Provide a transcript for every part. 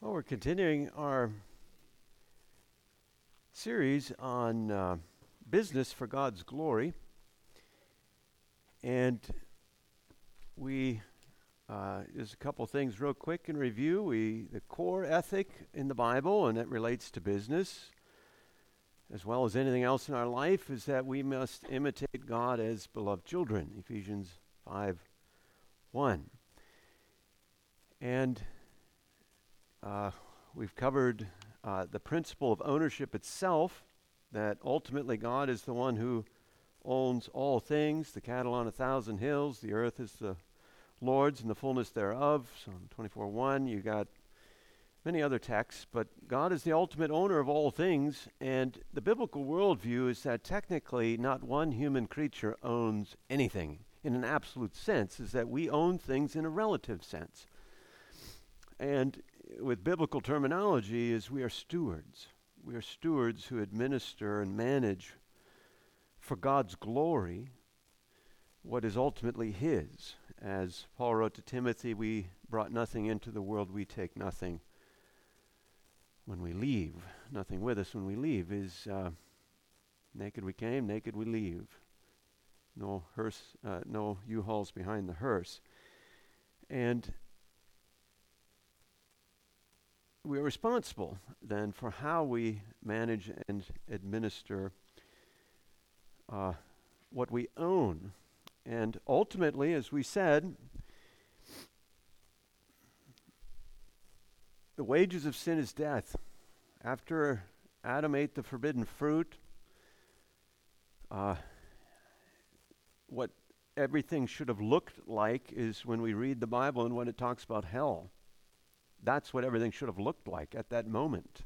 Well, we're continuing our series on business for God's glory, and we there's a couple things real quick in review. The core ethic in the Bible, and it relates to business as well as anything else in our life, is that we must imitate God as beloved children. Ephesians 5:1, and we've covered the principle of ownership itself, that ultimately God is the one who owns all things, the cattle on 1,000 hills, the earth is the Lord's and the fullness thereof. Psalm 24:1, you got many other texts, but God is the ultimate owner of all things, and the biblical worldview is that technically not one human creature owns anything in an absolute sense, is that we own things in a relative sense. And with biblical terminology is we are stewards. We are stewards who administer and manage for God's glory what is ultimately His. As Paul wrote to Timothy, we brought nothing into the world, we take nothing when we leave. Nothing with us when we leave. Is naked we came, naked we leave. No hearse, no U-Hauls behind the hearse. And we are responsible then for how we manage and administer what we own. And ultimately, as we said, the wages of sin is death. After Adam ate the forbidden fruit, what everything should have looked like is when we read the Bible and when it talks about hell. That's what everything should have looked like at that moment.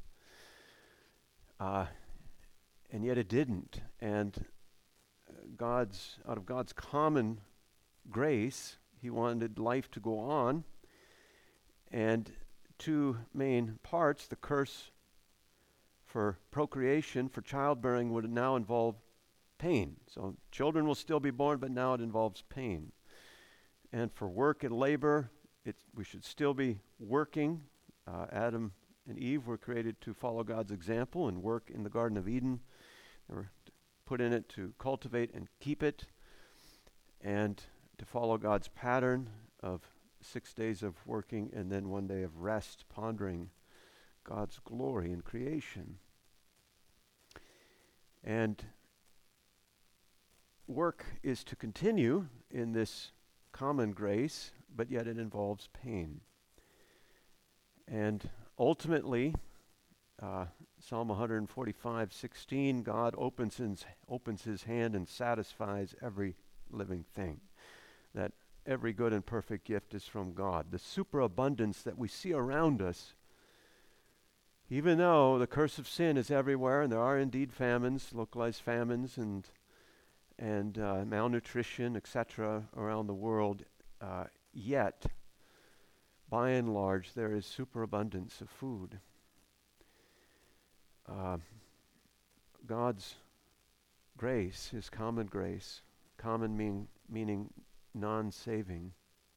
And yet it didn't. And out of God's common grace, He wanted life to go on. And two main parts, the curse for procreation, for childbearing, would now involve pain. So children will still be born, but now it involves pain. And for work and labor, we should still be working. Adam and Eve were created to follow God's example and work in the Garden of Eden. They were put in it to cultivate and keep it, and to follow God's pattern of 6 days of working and then 1 day of rest, pondering God's glory in creation. And work is to continue in this common grace, but yet it involves pain. And ultimately, Psalm 145:16, God opens His hand and satisfies every living thing. That every good and perfect gift is from God. The superabundance that we see around us, even though the curse of sin is everywhere, and there are indeed famines, localized famines, and malnutrition, etc., around the world, yet, by and large, there is superabundance of food. God's grace, His common grace, common meaning non-saving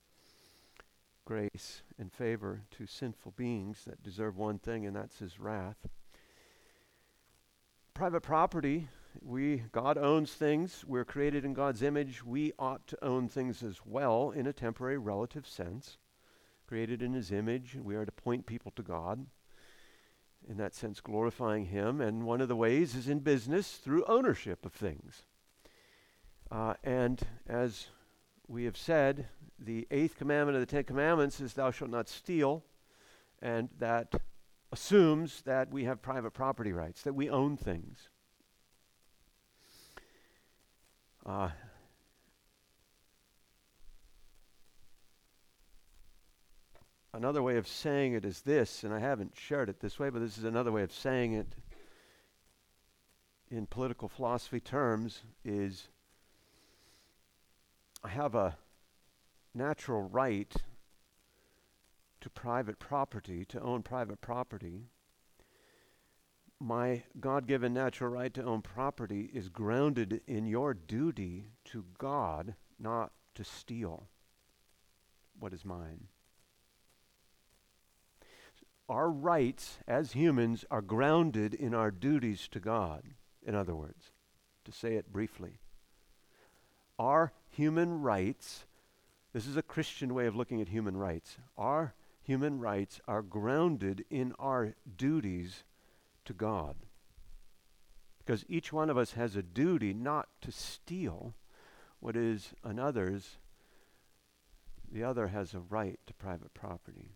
grace and favor to sinful beings that deserve one thing, and that's His wrath. Private property, God owns things. We're created in God's image. We ought to own things as well in a temporary relative sense. Created in His image, we are to point people to God. In that sense, glorifying Him. And one of the ways is in business through ownership of things. And as we have said, the 8th commandment of the 10 Commandments is thou shalt not steal. And that assumes that we have private property rights, that we own things. Another way of saying it is this, and I haven't shared it this way, but this is another way of saying it in political philosophy terms, is I have a natural right to private property, to own private property. My God-given natural right to own property is grounded in your duty to God not to steal what is mine. our rights as humans are grounded in our duties to God. In other words, to say it briefly, our human rights, this is a Christian way of looking at human rights, our human rights are grounded in our duties to God. Because each one of us has a duty not to steal what is another's. The other has a right to private property.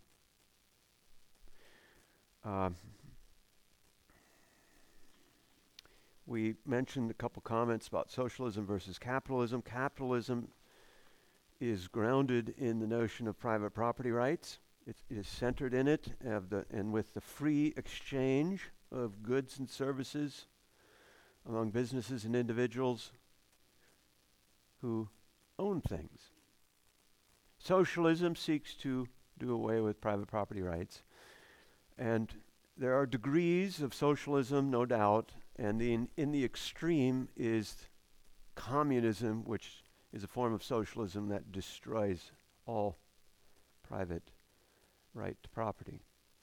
We mentioned a couple comments about socialism versus capitalism. Capitalism is grounded in the notion of private property rights. It is centered in it, and with the free exchange of goods and services among businesses and individuals who own things. Socialism seeks to do away with private property rights. And there are degrees of socialism, no doubt, and in the extreme is communism, which is a form of socialism that destroys all private right to property.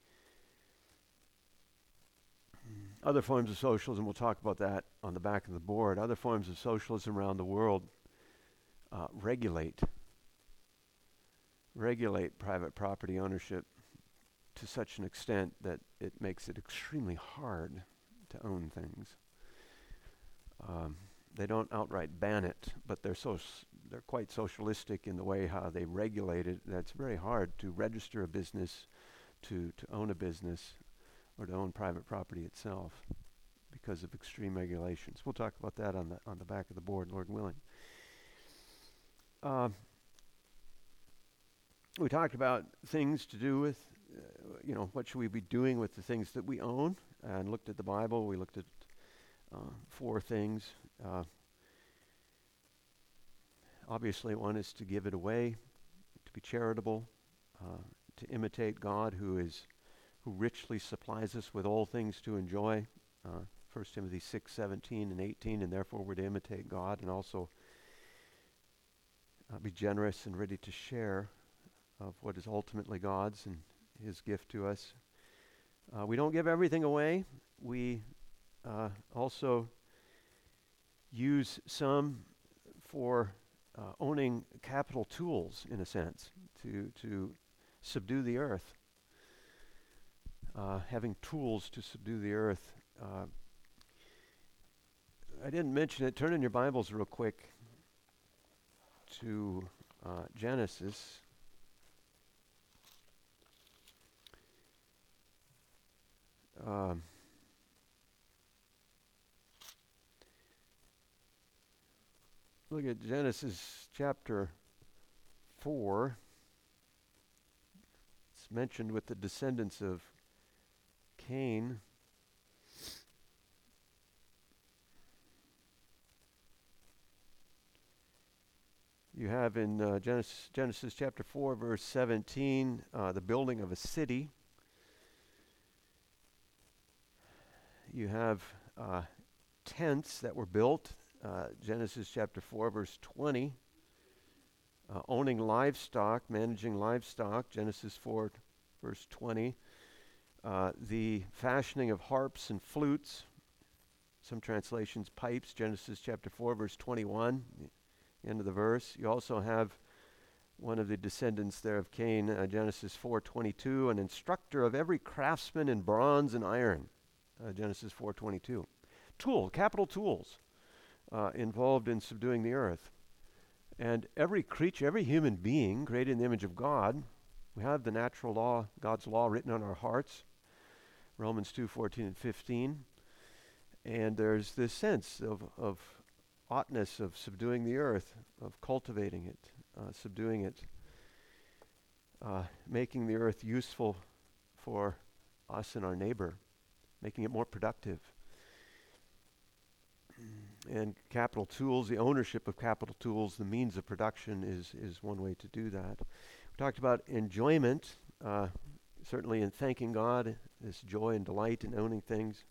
Other forms of socialism, we'll talk about that on the back of the board. Other forms of socialism around the world regulate private property ownership to such an extent that it makes it extremely hard to own things. They don't outright ban it, but they're quite socialistic in the way how they regulate it. That's very hard to register a business, to own a business, or to own private property itself because of extreme regulations. We'll talk about that on the back of the board, Lord willing. We talked about things to do with, what should we be doing with the things that we own, and looked at the Bible. We looked at 4 things. Obviously, one is to give it away, to be charitable, to imitate God, who richly supplies us with all things to enjoy. 1 Timothy 6:17 and 18, and therefore we're to imitate God and also be generous and ready to share of what is ultimately God's and His gift to us. We don't give everything away. We also use some for owning capital tools, in a sense, to subdue the earth. Having tools to subdue the earth. I didn't mention it. Turn in your Bibles real quick to Genesis. Look at Genesis chapter 4. It's mentioned with the descendants of Cain. You have in Genesis chapter 4, verse 17, the building of a city. You have tents that were built. Genesis chapter 4, verse 20. Owning livestock, managing livestock. Genesis 4, verse 20. The fashioning of harps and flutes. Some translations, pipes. Genesis chapter 4, verse 21. End of the verse. You also have one of the descendants there of Cain, Genesis 4:22, an instructor of every craftsman in bronze and iron. Genesis 4:22. Capital tools involved in subduing the earth. And every creature, every human being created in the image of God, we have the natural law, God's law written on our hearts, Romans 2:14 and 15. And there's this sense of oughtness of subduing the earth, of cultivating it, subduing it, making the earth useful for us and our neighbor, making it more productive. And capital tools, the ownership of capital tools, the means of production is one way to do that. We talked about enjoyment, certainly in thanking God, this joy and delight in owning things,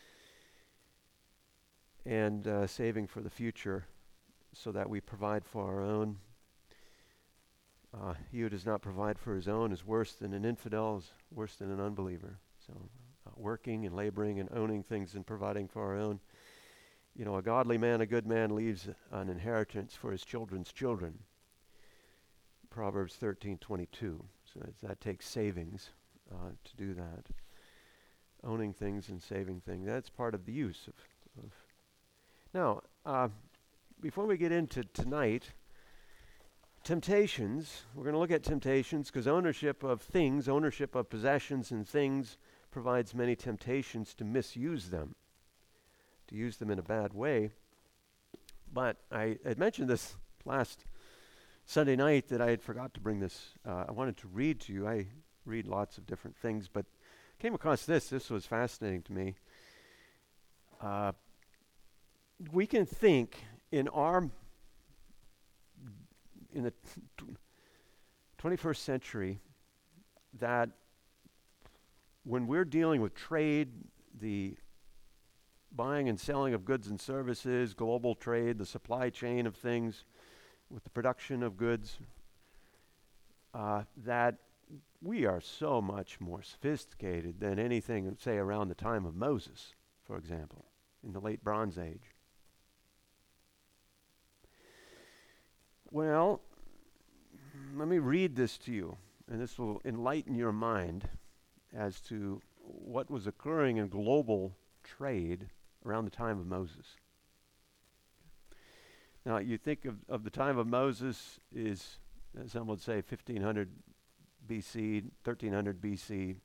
and saving for the future so that we provide for our own. He who does not provide for his own is worse than an infidel, is worse than an unbeliever. So working and laboring and owning things and providing for our own. You know, a godly man, a good man, leaves an inheritance for his children's children. Proverbs 13:22. So that takes savings to do that. Owning things and saving things. That's part of the use of. Now, before we get into tonight, temptations. We're going to look at temptations because ownership of things, ownership of possessions and things provides many temptations to misuse them, to use them in a bad way. But I had mentioned this last Sunday night that I had forgot to bring this. I wanted to read to you. I read lots of different things, but came across this. This was fascinating to me. We can think in the 21st century that when we're dealing with trade, the buying and selling of goods and services, global trade, the supply chain of things, with the production of goods, that we are so much more sophisticated than anything, say, around the time of Moses, for example, in the late Bronze Age. Well, let me read this to you, and this will enlighten your mind as to what was occurring in global trade around the time of Moses. Now, you think of the time of Moses is, some would say, 1500 BC, 1300 BC,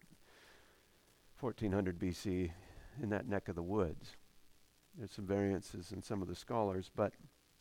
1400 BC, in that neck of the woods. There's some variances in some of the scholars, but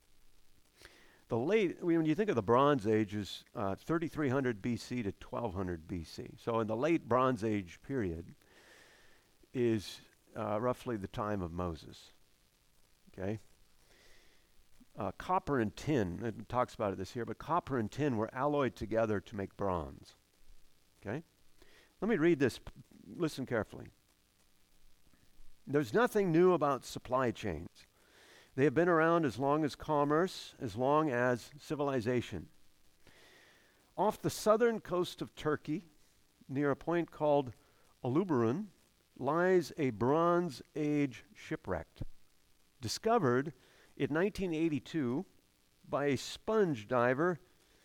when you think of the Bronze Age, is 3300 BC to 1200 BC. So in the late Bronze Age period is roughly the time of Moses. Okay? Copper and tin, it talks about this here, but copper and tin were alloyed together to make bronze. Okay? Let me read this. Listen carefully. There's nothing new about supply chains. They have been around as long as commerce, as long as civilization. Off the southern coast of Turkey, near a point called Uluburun, lies a Bronze Age shipwreck, discovered in 1982 by a sponge diver.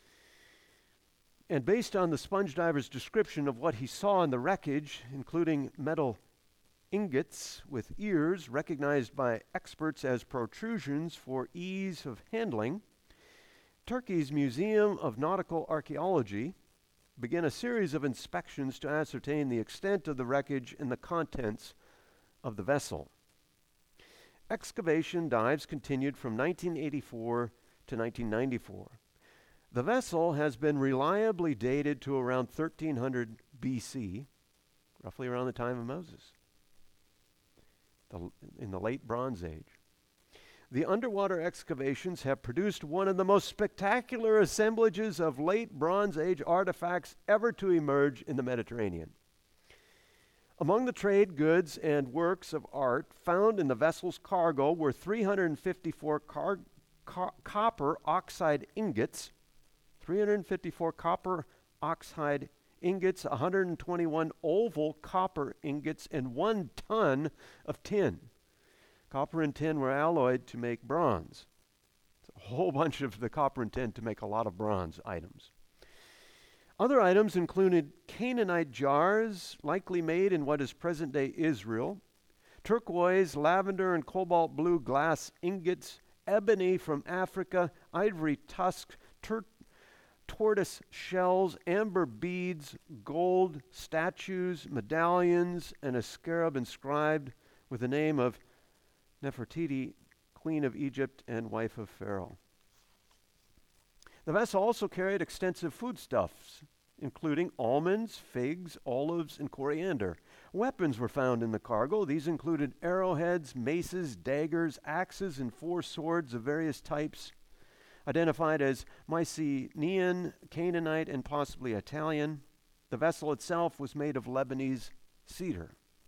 And based on the sponge diver's description of what he saw in the wreckage, including metal ingots with ears recognized by experts as protrusions for ease of handling, Turkey's Museum of Nautical Archaeology began a series of inspections to ascertain the extent of the wreckage and the contents of the vessel. Excavation dives continued from 1984 to 1994. The vessel has been reliably dated to around 1300 BC, roughly around the time of Moses, in the late Bronze Age. The underwater excavations have produced one of the most spectacular assemblages of late Bronze Age artifacts ever to emerge in the Mediterranean. Among the trade goods and works of art found in the vessel's cargo were 354 copper oxide ingots, 121 oval copper ingots, and 1 ton of tin. Copper and tin were alloyed to make bronze. It's a whole bunch of the copper and tin to make a lot of bronze items. Other items included Canaanite jars, likely made in what is present-day Israel, turquoise, lavender, and cobalt blue glass ingots, ebony from Africa, ivory tusks, tortoise shells, amber beads, gold statues, medallions, and a scarab inscribed with the name of Nefertiti, Queen of Egypt and wife of Pharaoh. The vessel also carried extensive foodstuffs, including almonds, figs, olives, and coriander. Weapons were found in the cargo. These included arrowheads, maces, daggers, axes, and 4 swords of various types, identified as Mycenaean, Canaanite, and possibly Italian. The vessel itself was made of Lebanese cedar.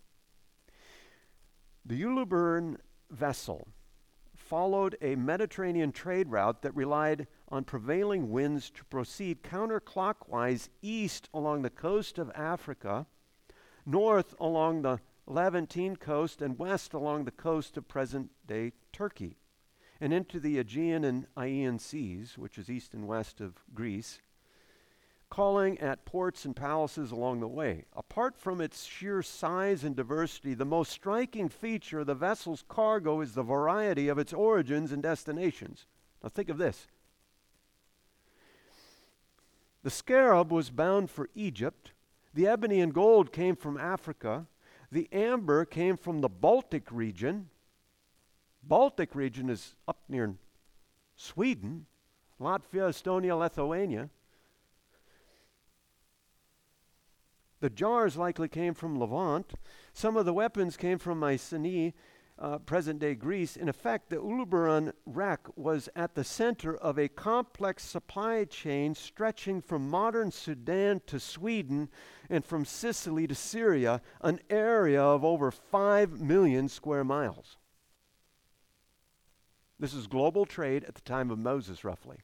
The Uluburun vessel followed a Mediterranean trade route that relied on prevailing winds to proceed counterclockwise east along the coast of Africa, north along the Levantine coast, and west along the coast of present-day Turkey, and into the Aegean and Ionian seas, which is east and west of Greece, calling at ports and palaces along the way. Apart from its sheer size and diversity, the most striking feature of the vessel's cargo is the variety of its origins and destinations. Now think of this. The scarab was bound for Egypt. The ebony and gold came from Africa. The amber came from the Baltic region. Baltic region is up near Sweden, Latvia, Estonia, Lithuania. The jars likely came from Levant. Some of the weapons came from Mycenae, present-day Greece. In effect, the Uluburun wreck was at the center of a complex supply chain stretching from modern Sudan to Sweden and from Sicily to Syria, an area of over 5 million square miles. This is global trade at the time of Moses, roughly.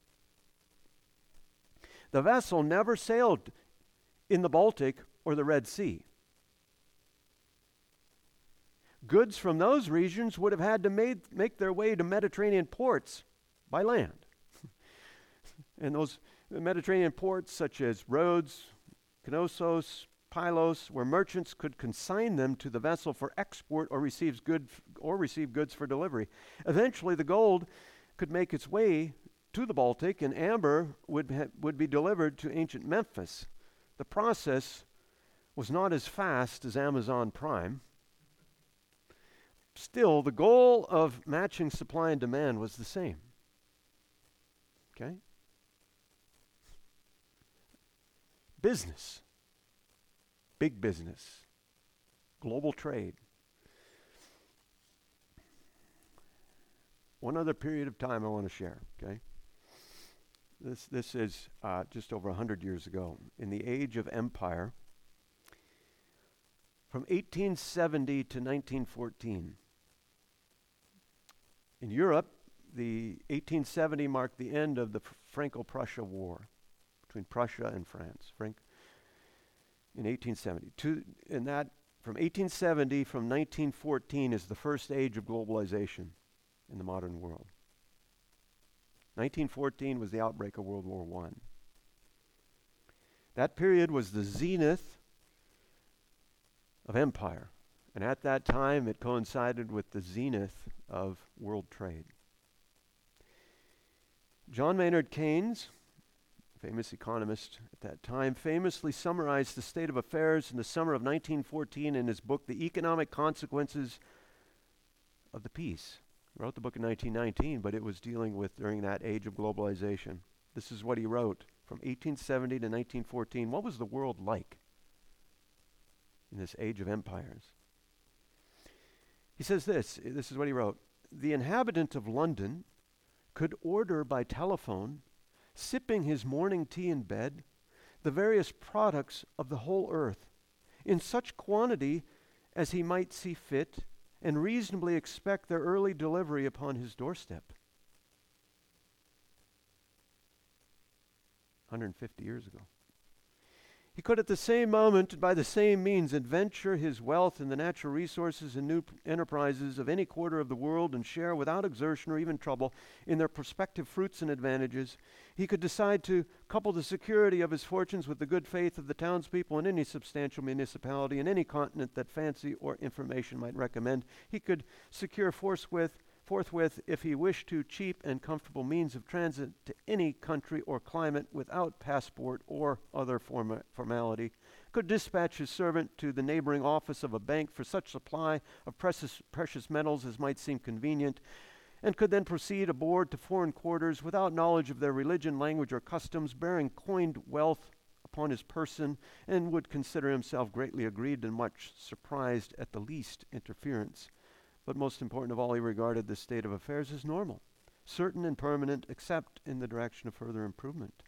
The vessel never sailed in the Baltic or the Red Sea. Goods from those regions would have had to make their way to Mediterranean ports by land. And those Mediterranean ports such as Rhodes, Knossos, Pylos, where merchants could consign them to the vessel for export or receive goods for delivery. Eventually, the gold could make its way to the Baltic, and amber would be delivered to ancient Memphis. The process was not as fast as Amazon Prime. Still, the goal of matching supply and demand was the same. Okay? Business. Big business. Global trade. One other period of time I want to share, okay? This is just over 100 years ago. In the age of empire, from 1870 to 1914. In Europe, the 1870 marked the end of the Franco-Prussia War between Prussia and France. In 1870. From 1870 from 1914 is the first age of globalization in the modern world. 1914 was the outbreak of World War I. That period was the zenith of empire. And at that time, it coincided with the zenith of world trade. John Maynard Keynes, famous economist at that time, famously summarized the state of affairs in the summer of 1914 in his book, The Economic Consequences of the Peace. He wrote the book in 1919, but it was dealing with during that age of globalization. This is what he wrote from 1870 to 1914. What was the world like in this age of empires? He says this is what he wrote. The inhabitant of London could order by telephone, sipping his morning tea in bed, the various products of the whole earth, in such quantity as he might see fit, and reasonably expect their early delivery upon his doorstep. 150 years ago. He could at the same moment, by the same means, adventure his wealth in the natural resources and new enterprises of any quarter of the world and share without exertion or even trouble in their prospective fruits and advantages. He could decide to couple the security of his fortunes with the good faith of the townspeople in any substantial municipality in any continent that fancy or information might recommend. He could secure forthwith, if he wished to, cheap and comfortable means of transit to any country or climate without passport or other formality, could dispatch his servant to the neighboring office of a bank for such supply of precious metals as might seem convenient, and could then proceed aboard to foreign quarters without knowledge of their religion, language, or customs, bearing coined wealth upon his person, and would consider himself greatly aggrieved and much surprised at the least interference. But most important of all, he regarded this state of affairs as normal, certain and permanent, except in the direction of further improvement.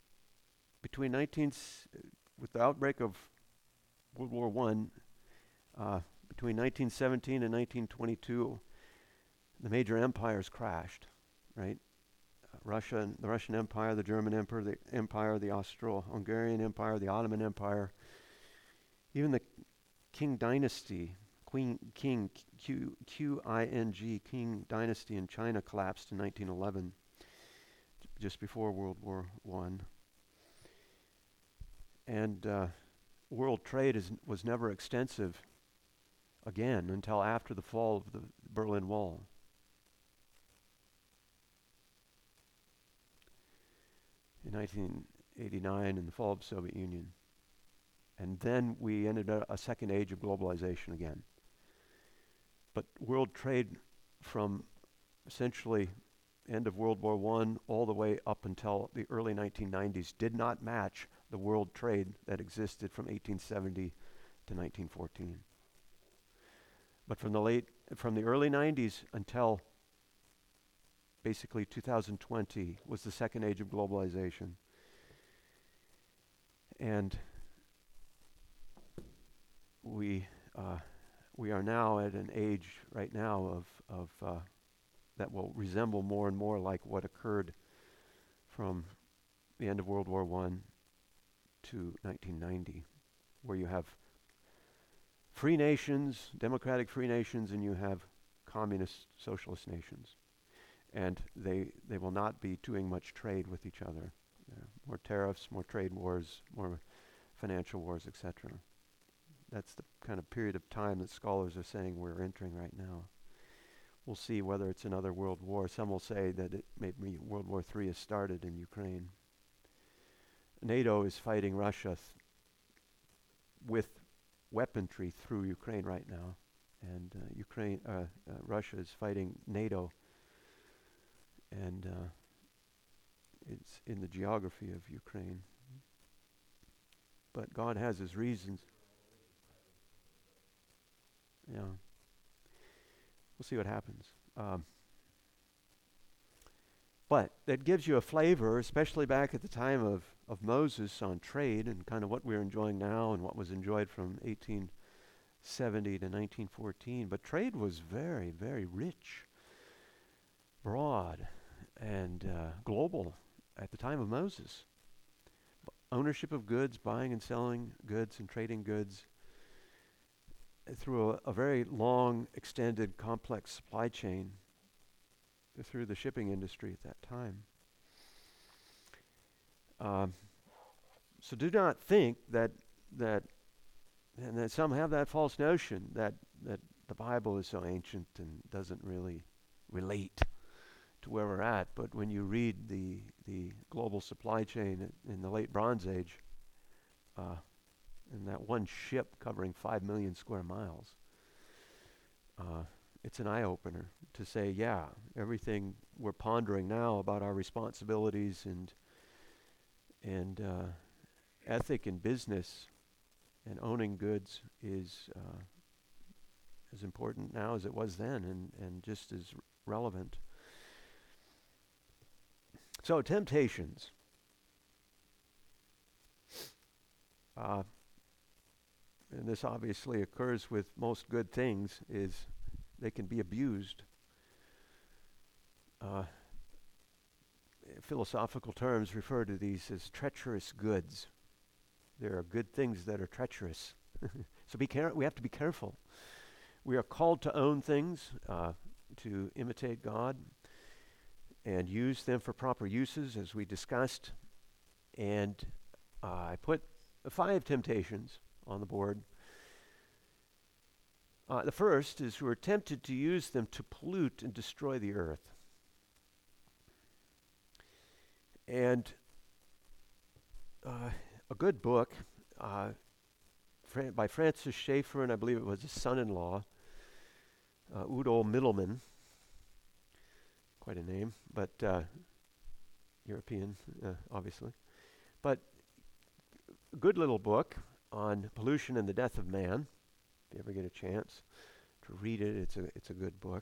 With the outbreak of World War Between 1917 and 1922, the major empires crashed, right? Russia, the Russian Empire, the German Empire, the Austro-Hungarian Empire, the Ottoman Empire, even the Qing dynasty, Qing dynasty in China collapsed in 1911, just before World War I. And world trade was never extensive again until after the fall of the Berlin Wall. In 1989, in the fall of the Soviet Union. And then we entered a second age of globalization again. But world trade from essentially end of World War I all the way up until the early 1990s did not match the world trade that existed from 1870 to 1914. But from the early 90s until basically 2020 was the second age of globalization. And we are now at an age right now of that will resemble more and more like what occurred from the end of World War I to 1990, where you have free nations, democratic free nations, and you have communist socialist nations. And they will not be doing much trade with each other. More tariffs, more trade wars, more financial wars, etc. That's the kind of period of time that scholars are saying we're entering right now. We'll see whether it's another world war. Some will say that it maybe World War III has started in Ukraine. NATO is fighting Russia with weaponry through Ukraine right now, and Russia is fighting NATO, and it's in the geography of Ukraine. But God has His reasons. Yeah. We'll see what happens. But that gives you a flavor, especially back at the time of Moses, on trade and kind of what we're enjoying now and what was enjoyed from 1870 to 1914. But trade was very, very rich, broad, and global at the time of Moses. Ownership of goods, buying and selling goods and trading goods through a very long, extended, complex supply chain through the shipping industry at that time. So do not think that and that some have that false notion that the Bible is so ancient and doesn't really relate to where we're at. But when you read the global supply chain in the late Bronze Age, and that one ship covering 5 million square miles, it's an eye-opener to say, yeah, everything we're pondering now about our responsibilities and ethic in business and owning goods is as important now as it was then, and just as relevant. So temptations. And this obviously occurs with most good things, is they can be abused. Philosophical terms refer to these as treacherous goods. There are good things that are treacherous. So we have to be careful. We are called to own things, to imitate God, and use them for proper uses, as we discussed. And I put 5 temptations on the board. The first is we're tempted to use them to pollute and destroy the earth. And a good book by Francis Schaeffer, and I believe it was his son-in-law, Udo Mittelmann, quite a name, but European, obviously. But a good little book on pollution and the death of man. If you ever get a chance to read it, it's a good book.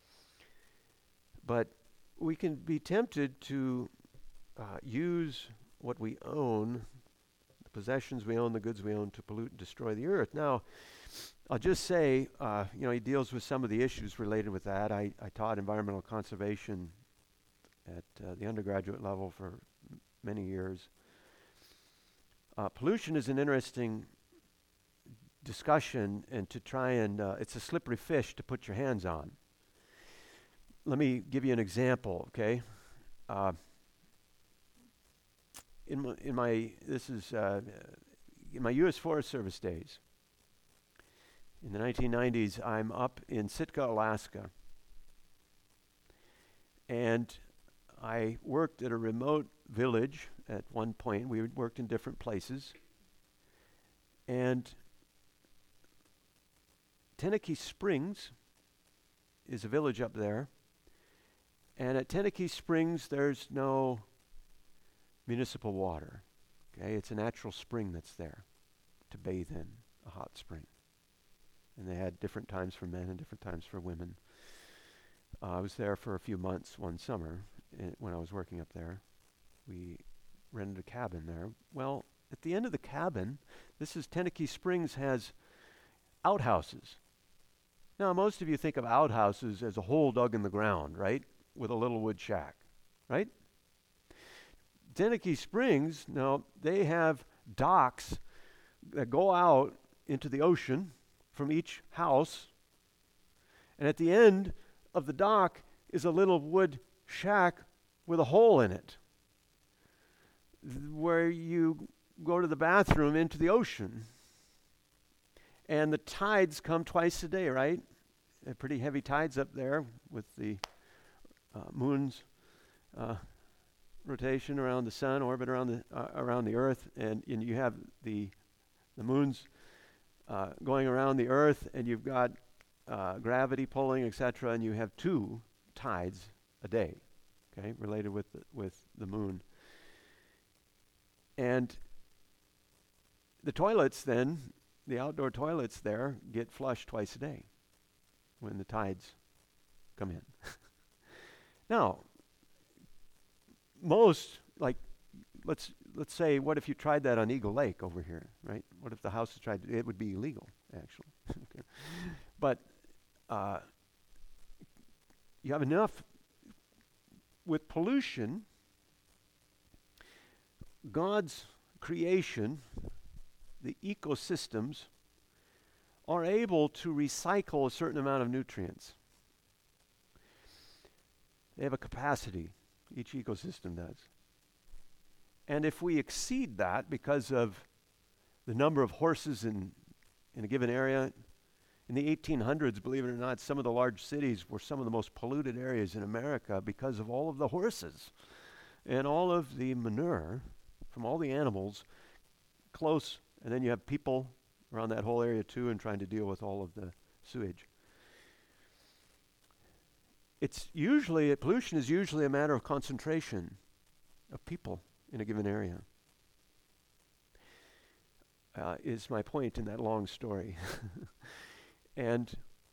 But we can be tempted to use what we own, the possessions we own, the goods we own, to pollute and destroy the earth. Now, I'll just say, he deals with some of the issues related with that. I taught environmental conservation at the undergraduate level for many years. Pollution is an interesting discussion, and to try and, it's a slippery fish to put your hands on. Let me give you an example, okay? In my U.S. Forest Service days, in the 1990s, I'm up in Sitka, Alaska, and I worked at a remote village at one point. We worked in different places, and Tenakee Springs is a village up there, and at Tenakee Springs, there's no municipal water. Okay, it's a natural spring that's there to bathe in, a hot spring. And they had different times for men and different times for women. I was there for a few months one summer when I was working up there. We rented a cabin there. Well, at the end of the cabin, Tenakee Springs has outhouses. Now, most of you think of outhouses as a hole dug in the ground, right? With a little wood shack, right? Tenakee Springs, now, they have docks that go out into the ocean from each house, and at the end of the dock is a little wood shack with a hole in it where you go to the bathroom into the ocean. And the tides come twice a day, right? Pretty heavy tides up there with the moon's rotation around the sun, orbit around the earth, and you have the moon's going around the earth, and you've got gravity pulling, etc., and you have 2 tides a day, okay, related with the moon. And the toilets then, the outdoor toilets there, get flushed twice a day when the tides come in. Now, let's say, what if you tried that on Eagle Lake over here, right? What if the house tried it would be illegal, actually. Okay. But you have enough with pollution. God's creation, the ecosystems, are able to recycle a certain amount of nutrients. They have a capacity, each ecosystem does. And if we exceed that because of the number of horses in a given area, in the 1800s, believe it or not, some of the large cities were some of the most polluted areas in America because of all of the horses and all of the manure from all the animals close. And then you have people around that whole area too, and trying to deal with all of the sewage. Pollution is usually a matter of concentration of people in a given area. Is my point in that long story. And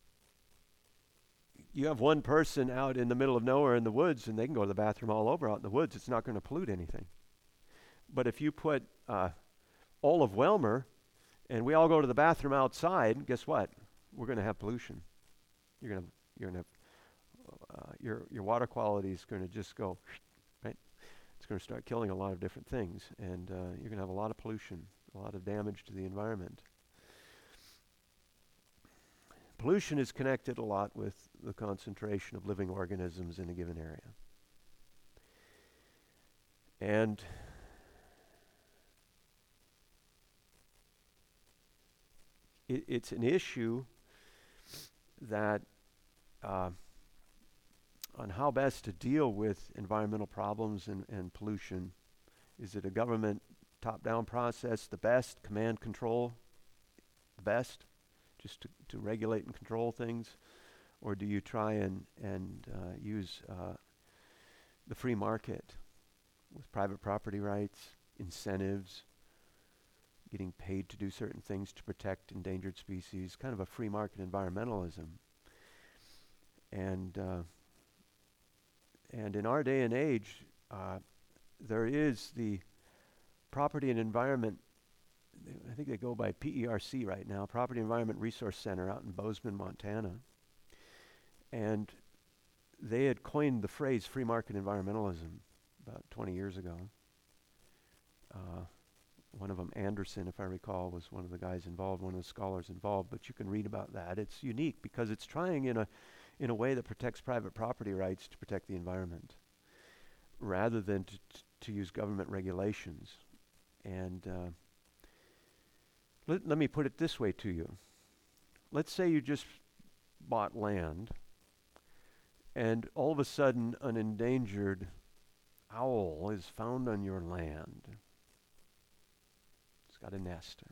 you have one person out in the middle of nowhere in the woods, and they can go to the bathroom all over out in the woods. It's not going to pollute anything. But if you put all of Welmer, and we all go to the bathroom outside, guess what? We're going to have pollution. You're going to have your water quality is going to just go, right? It's going to start killing a lot of different things, and you're going to have a lot of pollution, a lot of damage to the environment. Pollution is connected a lot with the concentration of living organisms in a given area. And it's an issue that on how best to deal with environmental problems and pollution. Is it a government top-down process, the best, command control, the best, just to regulate and control things? Or do you try and use the free market with private property rights, incentives, getting paid to do certain things to protect endangered species, kind of a free market environmentalism? And in our day and age, there is the property and environment I think they go by PERC right now, Property Environment Resource Center out in Bozeman, Montana. And they had coined the phrase free market environmentalism about 20 years ago. One of them, Anderson, if I recall, was one of the guys involved, one of the scholars involved, but you can read about that. It's unique because it's trying in a way that protects private property rights to protect the environment, rather than to use government regulations. And let me put it this way to you. Let's say you just bought land, and all of a sudden an endangered owl is found on your land. It's got a nest.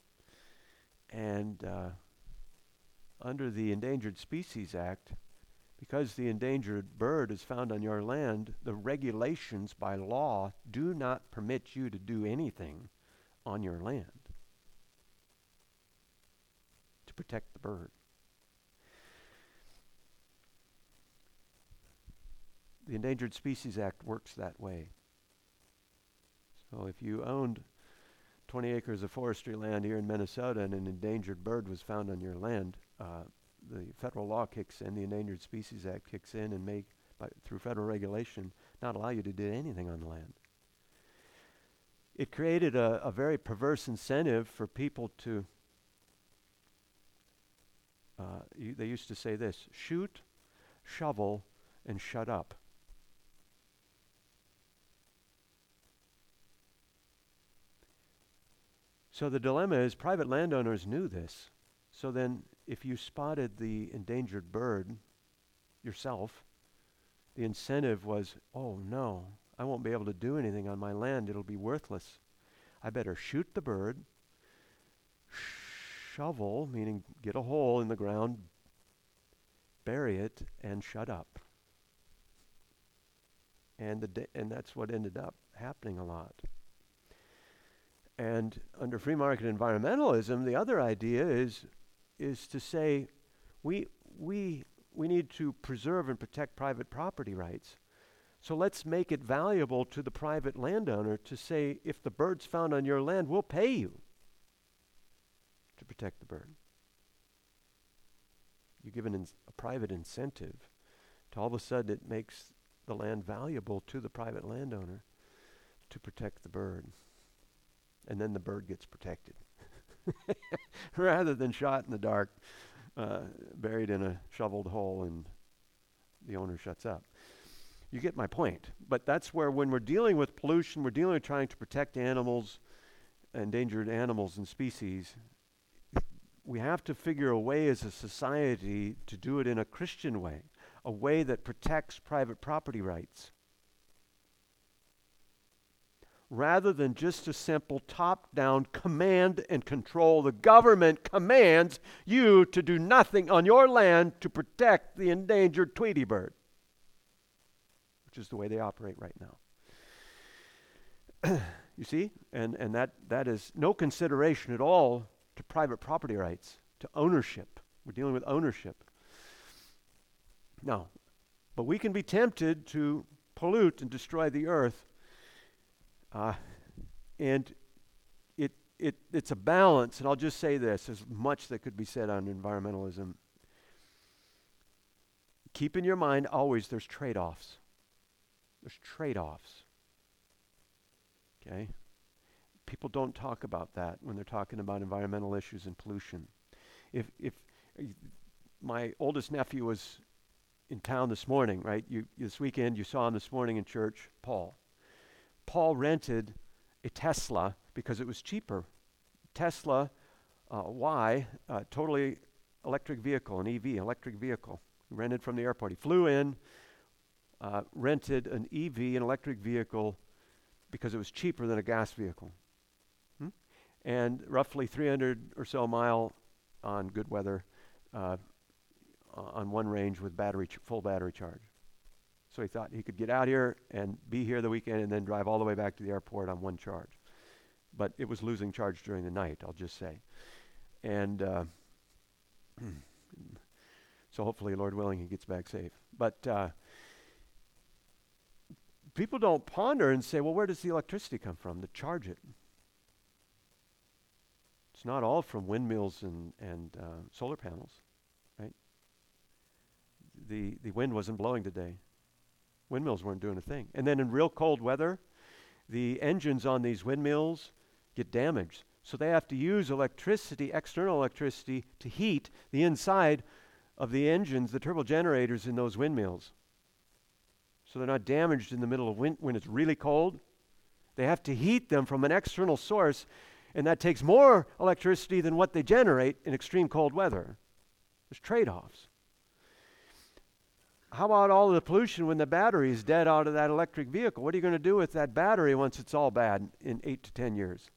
And under the Endangered Species Act, because the endangered bird is found on your land, the regulations by law do not permit you to do anything on your land to protect the bird. The Endangered Species Act works that way. So if you owned 20 acres of forestry land here in Minnesota and an endangered bird was found on your land, the federal law kicks in, the Endangered Species Act kicks in and may, through federal regulation, not allow you to do anything on the land. It created a very perverse incentive for people to, they used to say this: shoot, shovel, and shut up. So the dilemma is private landowners knew this. So then if you spotted the endangered bird yourself, the incentive was, oh no, I won't be able to do anything on my land. It'll be worthless. I better shoot the bird, shovel, meaning get a hole in the ground, bury it, and shut up. And that's what ended up happening a lot. And under free market environmentalism, the other idea is to say we need to preserve and protect private property rights. So let's make it valuable to the private landowner to say, if the bird's found on your land, we'll pay you to protect the bird. You give a private incentive to all of a sudden it makes the land valuable to the private landowner to protect the bird. And then the bird gets protected rather than shot in the dark, buried in a shoveled hole, and the owner shuts up. You get my point. But that's where, when we're dealing with pollution, we're dealing with trying to protect animals, endangered animals and species. We have to figure a way as a society to do it in a Christian way, a way that protects private property rights, rather than just a simple top-down command and control. The government commands you to do nothing on your land to protect the endangered Tweety bird, which is the way they operate right now. You see? And that is no consideration at all to private property rights, to ownership. We're dealing with ownership. No. But we can be tempted to pollute and destroy the earth. And it's a balance, and I'll just say this: there's much that could be said on environmentalism. Keep in your mind always there's trade-offs. There's trade-offs. Okay? People don't talk about that when they're talking about environmental issues and pollution. If my oldest nephew was in town this morning, right? This weekend you saw him this morning in church, Paul. Paul rented a Tesla because it was cheaper. Tesla Y, totally electric vehicle, an EV, electric vehicle. He rented from the airport. He flew in, rented an EV, an electric vehicle, because it was cheaper than a gas vehicle. And roughly 300 or so mile on good weather on one range with full battery charge. So he thought he could get out here and be here the weekend and then drive all the way back to the airport on one charge. But it was losing charge during the night, I'll just say. And so hopefully, Lord willing, he gets back safe. But people don't ponder and say, well, where does the electricity come from to charge it? It's not all from windmills and solar panels, right? The wind wasn't blowing today. Windmills weren't doing a thing. And then in real cold weather, the engines on these windmills get damaged. So they have to use electricity, external electricity, to heat the inside of the engines, the turbo generators in those windmills. So they're not damaged in the middle of when it's really cold. They have to heat them from an external source, and that takes more electricity than what they generate in extreme cold weather. There's trade-offs. How about all of the pollution when the battery is dead out of that electric vehicle? What are you going to do with that battery once it's all bad in 8 to 10 years?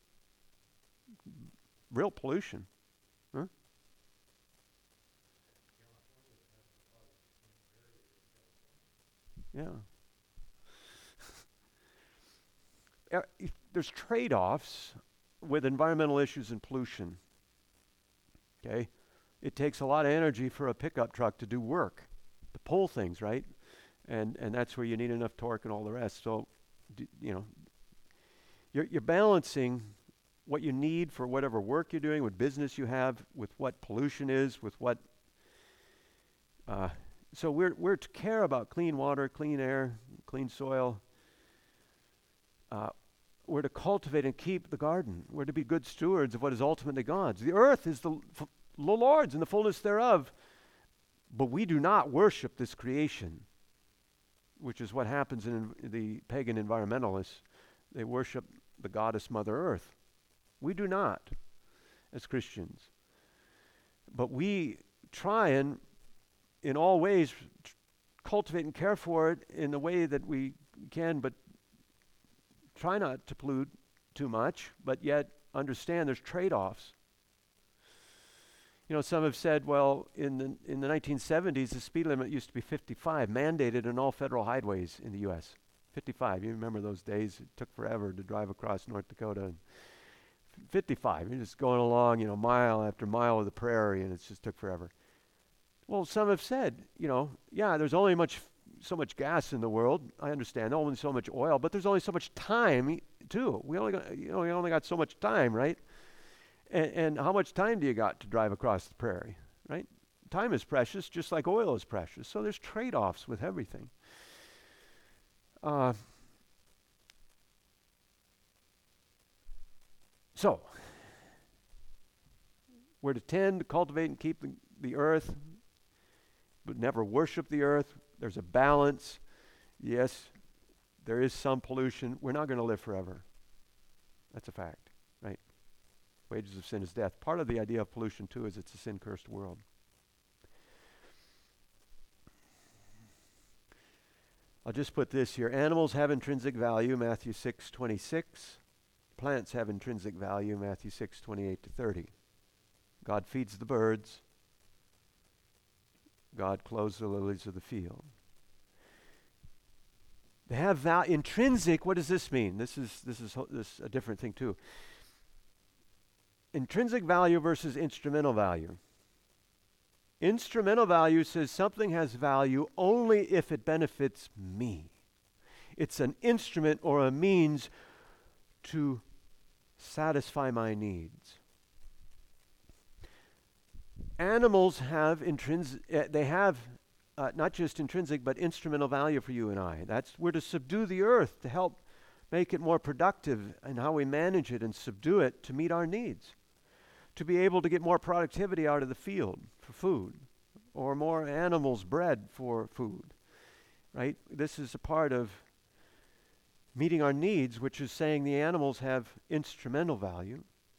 Real pollution. Huh? Yeah. There's trade-offs with environmental issues and pollution. Okay? It takes a lot of energy for a pickup truck to do work, to pull things, right? And that's where you need enough torque and all the rest. So, you're balancing what you need for whatever work you're doing, what business you have, with what pollution is, with what. So we're to care about clean water, clean air, clean soil. We're to cultivate and keep the garden. We're to be good stewards of what is ultimately God's. The earth is the Lord's and the fullness thereof. But we do not worship this creation, which is what happens in the pagan environmentalists. They worship the goddess Mother Earth. We do not, as Christians. But we try and, in all ways, cultivate and care for it in the way that we can, but try not to pollute too much, but yet understand there's trade-offs. Some have said, well, in the 1970s, the speed limit used to be 55, mandated in all federal highways in the U.S. 55. You remember those days? It took forever to drive across North Dakota. 55. You're just going along, mile after mile of the prairie, and it just took forever. Well, some have said, there's only so much gas in the world. I understand, only so much oil, but there's only so much time too. We only got so much time, right? And how much time do you got to drive across the prairie, right? Time is precious, just like oil is precious. So there's trade-offs with everything. So we're to tend, cultivate, and keep the earth, but never worship the earth. There's a balance. Yes, there is some pollution. We're not going to live forever. That's a fact, right? Wages of sin is death. Part of the idea of pollution, too, is it's a sin-cursed world. I'll just put this here. Animals have intrinsic value, Matthew 6:26. Plants have intrinsic value, Matthew 6:28-30. God feeds the birds. God clothes the lilies of the field. They have intrinsic. What does this mean? This is a different thing too. Intrinsic value versus instrumental value. Instrumental value says something has value only if it benefits me. It's an instrument or a means to satisfy my needs. Animals have not just intrinsic but instrumental value for you and I. We're to subdue the earth to help make it more productive in how we manage it and subdue it to meet our needs. To be able to get more productivity out of the field for food, or more animals bred for food, right? This is a part of meeting our needs, which is saying the animals have instrumental value.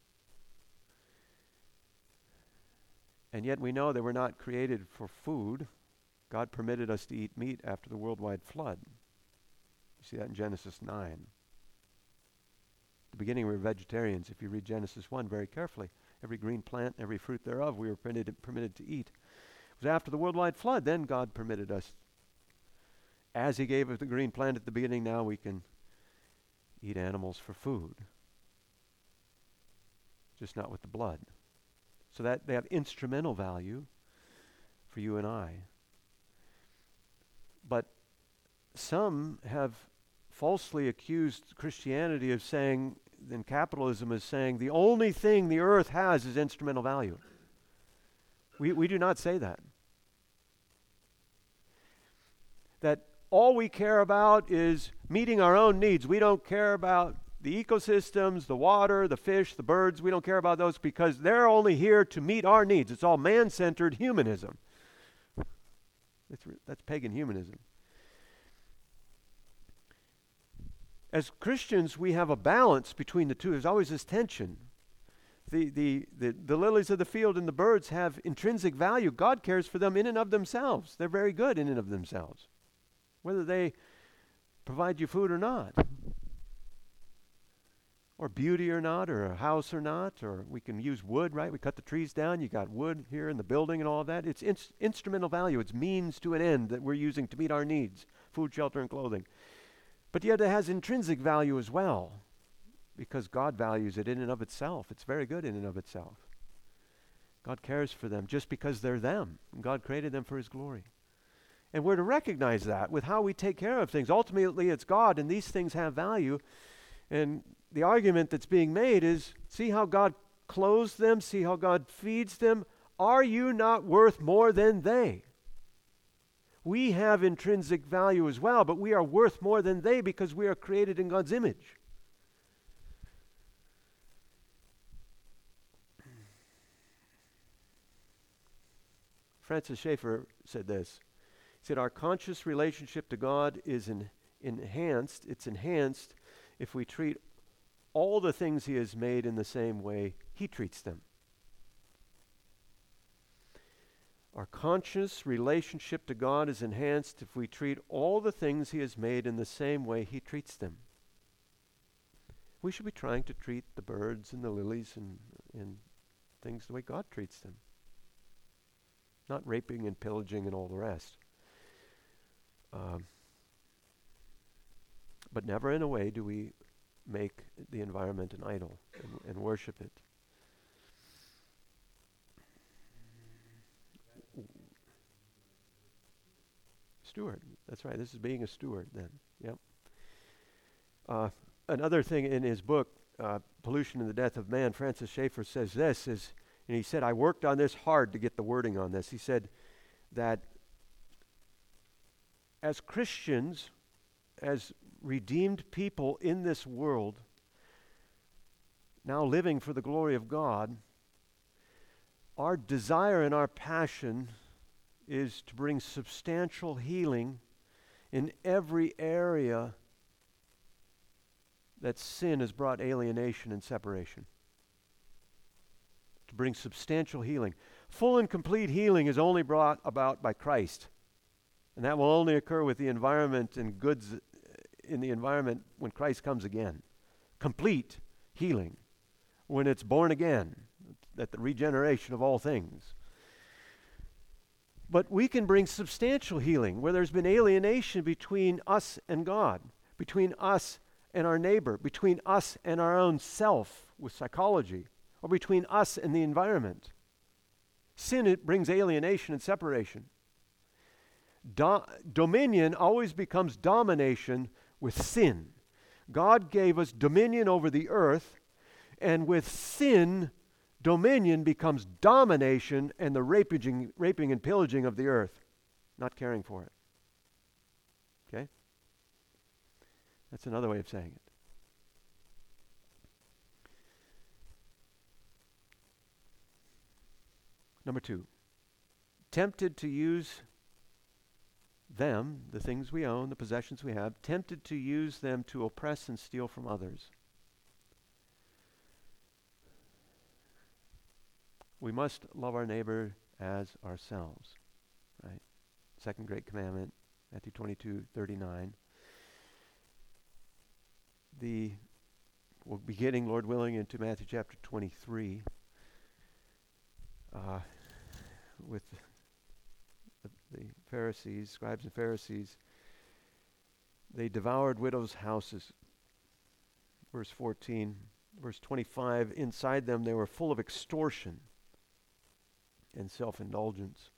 And yet we know that we're not created for food. God permitted us to eat meat after the worldwide flood. You see that in Genesis 9. At the beginning we were vegetarians. If you read Genesis 1 very carefully, every green plant, every fruit thereof, we were permitted to eat. It was after the worldwide flood, then God permitted us. As he gave us the green plant at the beginning, now we can eat animals for food. Just not with the blood. So that they have instrumental value for you and I. But some have falsely accused Christianity of saying then capitalism is saying the only thing the earth has is instrumental value. We do not say that. That all we care about is meeting our own needs. We don't care about the ecosystems, the water, the fish, the birds. We don't care about those because they're only here to meet our needs. It's all man-centered humanism. That's pagan humanism. As Christians, we have a balance between the two. There's always this tension. The lilies of the field and the birds have intrinsic value. God cares for them in and of themselves. They're very good in and of themselves, whether they provide you food or not, or beauty or not, or a house or not, or we can use wood, right? We cut the trees down. You got wood here in the building and all of that. It's instrumental value. It's means to an end that we're using to meet our needs, food, shelter, and clothing. But yet it has intrinsic value as well, because God values it in and of itself. It's very good in and of itself. God cares for them just because they're them. God created them for His glory. And we're to recognize that with how we take care of things. Ultimately, it's God, and these things have value. And the argument that's being made is, see how God clothes them, see how God feeds them. Are you not worth more than they? We have intrinsic value as well, but we are worth more than they because we are created in God's image. Francis Schaeffer said this. He said, our conscious relationship to God is enhanced. It's enhanced if we treat all the things He has made in the same way He treats them. Our conscious relationship to God is enhanced if we treat all the things He has made in the same way He treats them. We should be trying to treat the birds and the lilies and things the way God treats them. Not raping and pillaging and all the rest. But never in a way do we make the environment an idol and worship it. Steward. That's right. This is being a steward then. Yep. Another thing in his book, Pollution and the Death of Man, Francis Schaeffer says this, and he said, I worked on this hard to get the wording on this. He said that as Christians, as redeemed people in this world, now living for the glory of God, our desire and our passion is to bring substantial healing in every area that sin has brought alienation and separation. To bring substantial healing. Full and complete healing is only brought about by Christ. And that will only occur with the environment and goods in the environment when Christ comes again. Complete healing. When it's born again. At the regeneration of all things. But we can bring substantial healing where there's been alienation between us and God, between us and our neighbor, between us and our own self with psychology, or between us and the environment. Sin, it brings alienation and separation. Dominion always becomes domination with sin. God gave us dominion over the earth, and with sin, dominion becomes domination and the raping and pillaging of the earth, not caring for it. Okay? That's another way of saying it. Number 2, tempted to use them, the things we own, the possessions we have, tempted to use them to oppress and steal from others. We must love our neighbor as ourselves, right? Second great commandment, Matthew 22:39. We'll be getting, Lord willing, into Matthew chapter 23 with the Pharisees, scribes and Pharisees. They devoured widows' houses. Verse 14. Verse 25, inside them they were full of extortion and self-indulgence.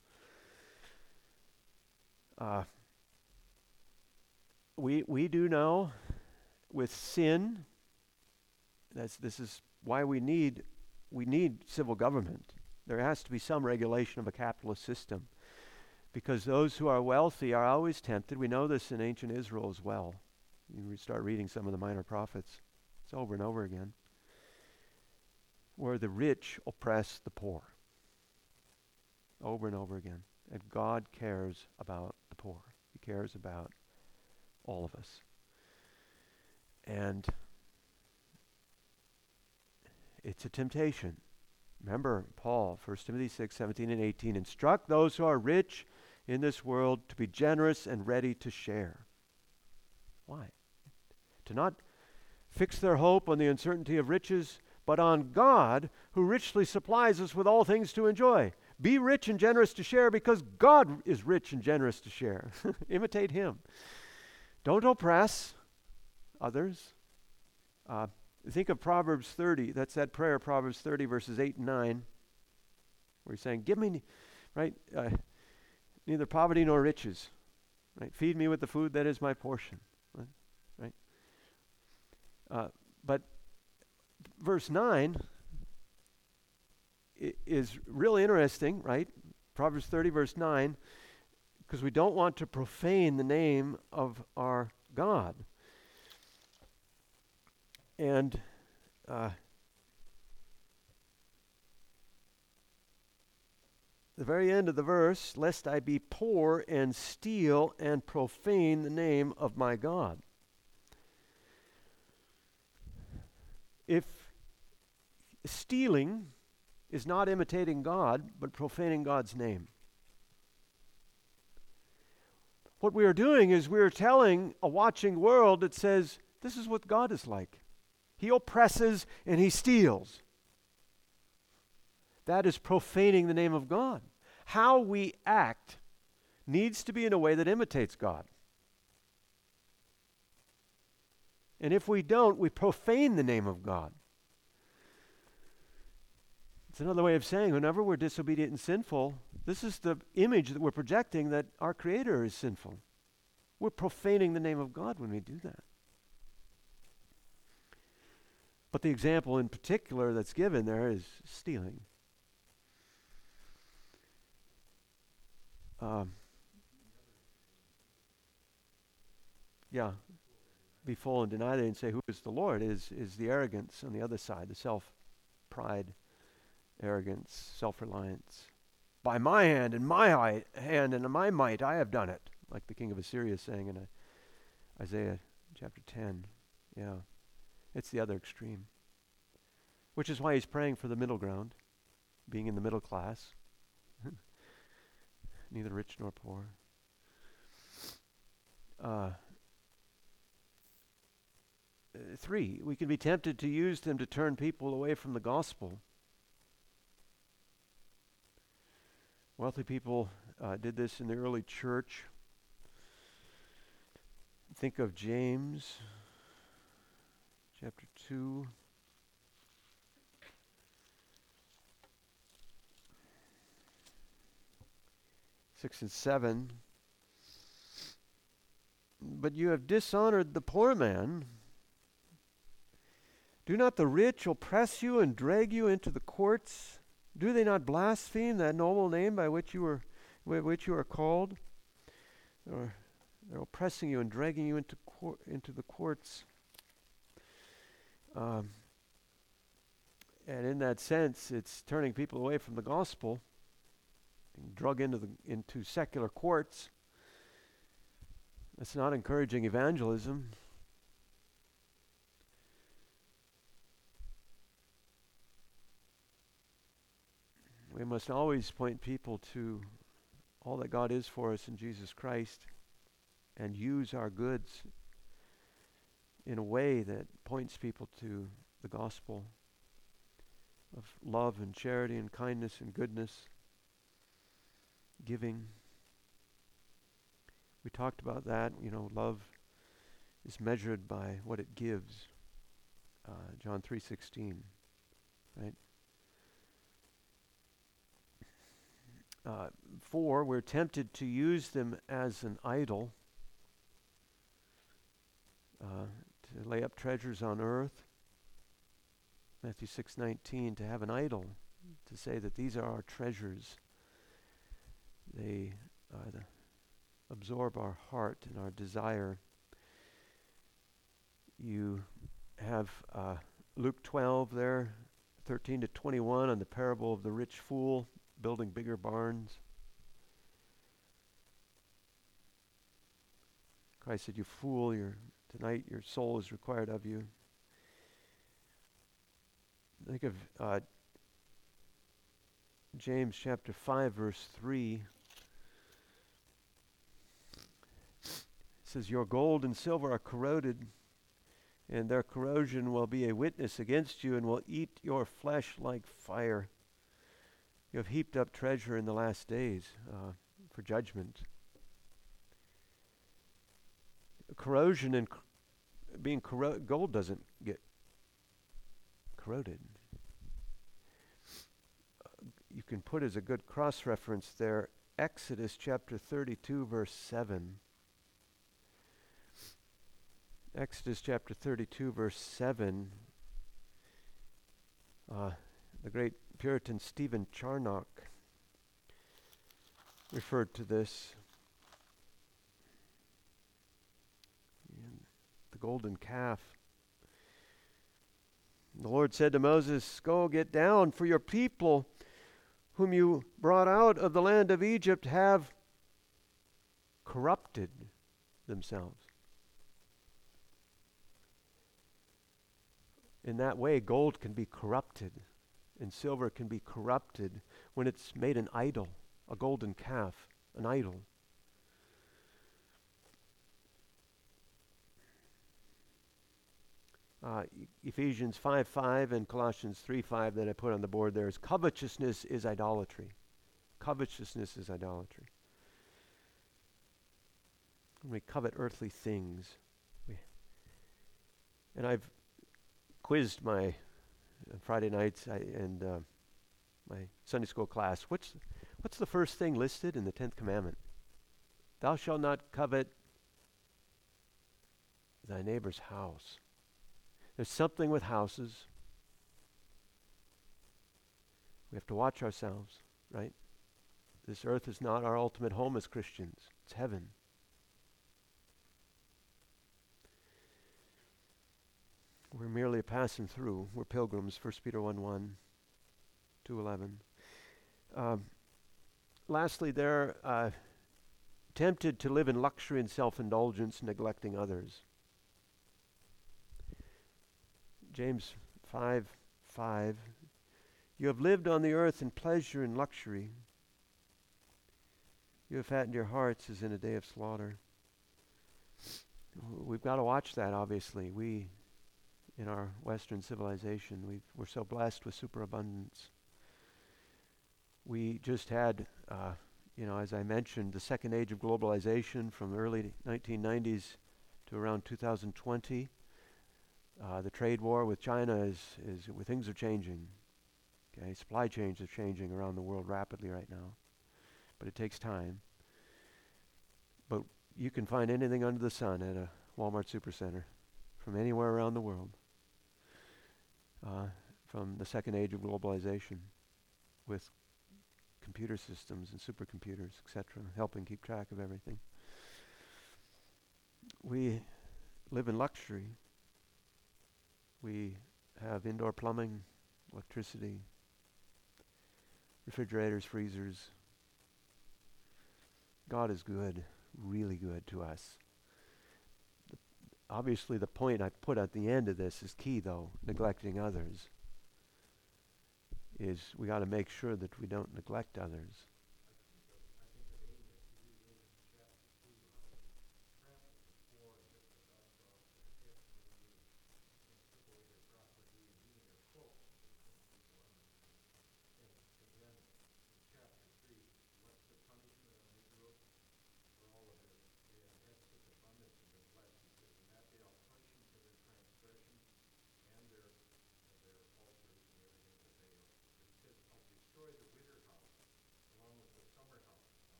We do know with sin This is why we need civil government. There has to be some regulation of a capitalist system, because those who are wealthy are always tempted. We know this in ancient Israel as well. You start reading some of the minor prophets. It's over and over again. Where the rich oppress the poor. Over and over again. And God cares about the poor. He cares about all of us. And it's a temptation. Remember Paul, 1 Timothy 6, 17 and 18. Instruct those who are rich in this world to be generous and ready to share. Why? To not fix their hope on the uncertainty of riches, but on God, who richly supplies us with all things to enjoy. Be rich and generous to share, because God is rich and generous to share. Imitate Him. Don't oppress others. Think of Proverbs 30. That's that prayer, Proverbs 30, verses 8 and 9, where he's saying, give me, right, neither poverty nor riches. Right? Feed me with the food that is my portion. Right? But verse 9 is really interesting, right? Proverbs 30, verse 9, because we don't want to profane the name of our God. And the very end of the verse, lest I be poor and steal and profane the name of my God. If stealing is not imitating God, but profaning God's name, what we are doing is we are telling a watching world that says, this is what God is like. He oppresses and He steals. That is profaning the name of God. How we act needs to be in a way that imitates God. And if we don't, we profane the name of God. It's another way of saying, whenever we're disobedient and sinful, this is the image that we're projecting, that our Creator is sinful. We're profaning the name of God when we do that. But the example in particular that's given there is stealing. Be full and deny that and say, who is the Lord, is the arrogance on the other side, the self-pride, arrogance, self-reliance. By my hand and my hand and my might I have done it, like the king of Assyria is saying in Isaiah chapter 10. Yeah. It's the other extreme. Which is why he's praying for the middle ground, being in the middle class. Neither rich nor poor. 3, we can be tempted to use them to turn people away from the gospel. Wealthy people did this in the early church. Think of James chapter 2. Six and 7. But you have dishonored the poor man. Do not the rich oppress you and drag you into the courts? Do they not blaspheme that noble name by which you are called? Or they're oppressing you and dragging you into the courts. And in that sense, it's turning people away from the gospel, being drug into secular courts. That's not encouraging evangelism. We must always point people to all that God is for us in Jesus Christ, and use our goods in a way that points people to the gospel of love and charity and kindness and goodness, giving. We talked about that. Love is measured by what it gives. John 3:16, right? 4, we're tempted to use them as an idol, to lay up treasures on earth. Matthew 6:19, to have an idol, to say that these are our treasures. They absorb our heart and our desire. You have Luke 12 there, 13 to 21, on the parable of the rich fool building bigger barns. Christ said, "You fool, tonight your soul is required of you." Think of James chapter 5, verse 3. It says, "Your gold and silver are corroded, and their corrosion will be a witness against you and will eat your flesh like fire. You have heaped up treasure in the last days for judgment." Corrosion and being corroded, gold doesn't get corroded. You can put as a good cross-reference there, Exodus chapter 32, verse 7. Exodus chapter 32, verse 7. The great Puritan Stephen Charnock referred to this. The golden calf. The Lord said to Moses, "Go get down, for your people whom you brought out of the land of Egypt have corrupted themselves." In that way, gold can be corrupted and silver can be corrupted when it's made an idol, a golden calf, an idol. Ephesians 5:5 and Colossians 3:5 that I put on the board there is covetousness is idolatry. Covetousness is idolatry. When we covet earthly things. And I've quizzed my Friday nights and my Sunday school class. What's the first thing listed in the 10th commandment? Thou shalt not covet thy neighbor's house. There's something with houses. We have to watch ourselves, right? This earth is not our ultimate home as Christians. It's heaven. We're merely passing through. We're pilgrims, 1 Peter 1:1, 2:11. Lastly, they're tempted to live in luxury and self-indulgence, neglecting others. James 5:5, you have lived on the earth in pleasure and luxury. You have fattened your hearts as in a day of slaughter. We've got to watch that, obviously. We, in our Western civilization, we're so blessed with superabundance. We just had, as I mentioned, the second age of globalization from the early 1990s to around 2020. The trade war with China is things are changing. Okay, supply chains are changing around the world rapidly right now, but it takes time. But you can find anything under the sun at a Walmart Supercenter from anywhere around the world. From the second age of globalization, with computer systems and supercomputers, etc., helping keep track of everything. We live in luxury. We have indoor plumbing, electricity, refrigerators, freezers. God is good, really good to us. Obviously, the point I put at the end of this is key, though, neglecting others. Is we got to make sure that we don't neglect others.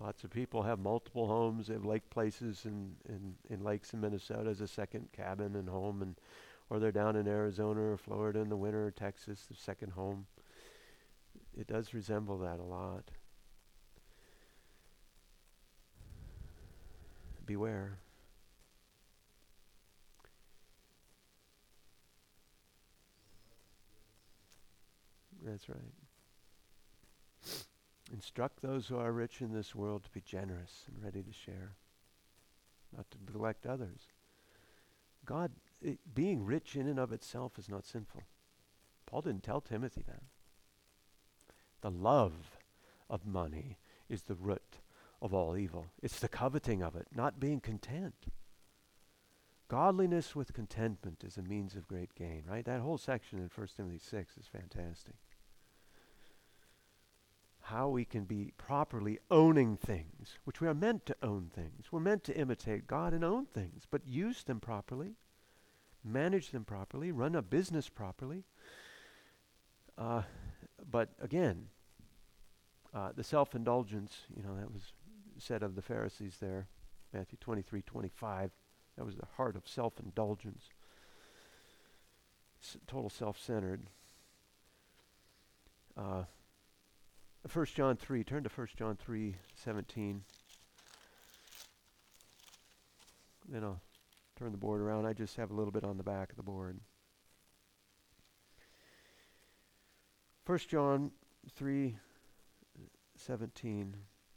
Lots of people have multiple homes. They have lake places in lakes in Minnesota as a second cabin and home, and or they're down in Arizona or Florida in the winter, or Texas, the second home. It does resemble that a lot. Beware. That's right. Instruct those who are rich in this world to be generous and ready to share, not to neglect others. Being rich in and of itself is not sinful. Paul didn't tell Timothy that. The love of money is the root of all evil. It's the coveting of it, not being content. Godliness with contentment is a means of great gain, right? That whole section in 1 Timothy 6 is fantastic. How we can be properly owning things, which we are meant to own things. We're meant to imitate God and own things, but use them properly, manage them properly, run a business properly. But again, the self-indulgence, that was said of the Pharisees there, Matthew 23:25. That was the heart of self-indulgence. Total self-centered. 1 John 3, turn to 1 John 3:17. Then I'll turn the board around. I just have a little bit on the back of the board. 1 John 3:17.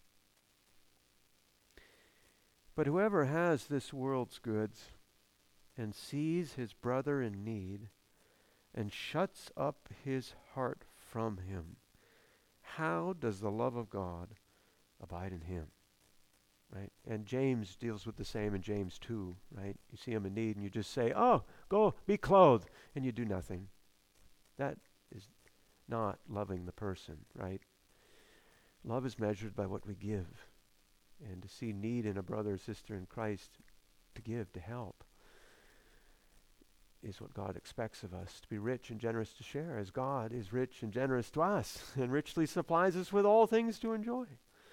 But whoever has this world's goods and sees his brother in need and shuts up his heart from him, how does the love of God abide in him? Right? And James deals with the same in James 2, right? You see him in need and you just say, oh, go be clothed, and you do nothing. That is not loving the person, right? Love is measured by what we give. And to see need in a brother or sister in Christ, to give, to help, is what God expects of us, to be rich and generous to share, as God is rich and generous to us and richly supplies us with all things to enjoy.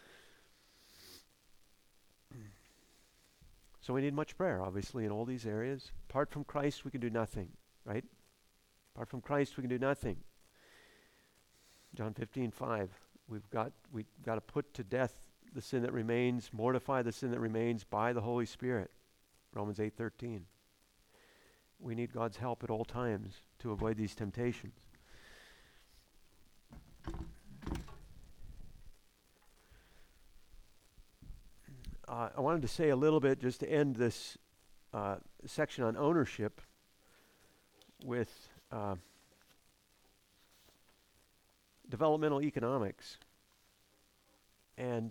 So we need much prayer, obviously, in all these areas. Apart from Christ, we can do nothing, right? Apart from Christ, we can do nothing. John 15:5, we've got to put to death the sin that remains, mortify the sin that remains by the Holy Spirit. Romans 8:13. We need God's help at all times to avoid these temptations. I wanted to say a little bit, just to end this section on ownership, with developmental economics. And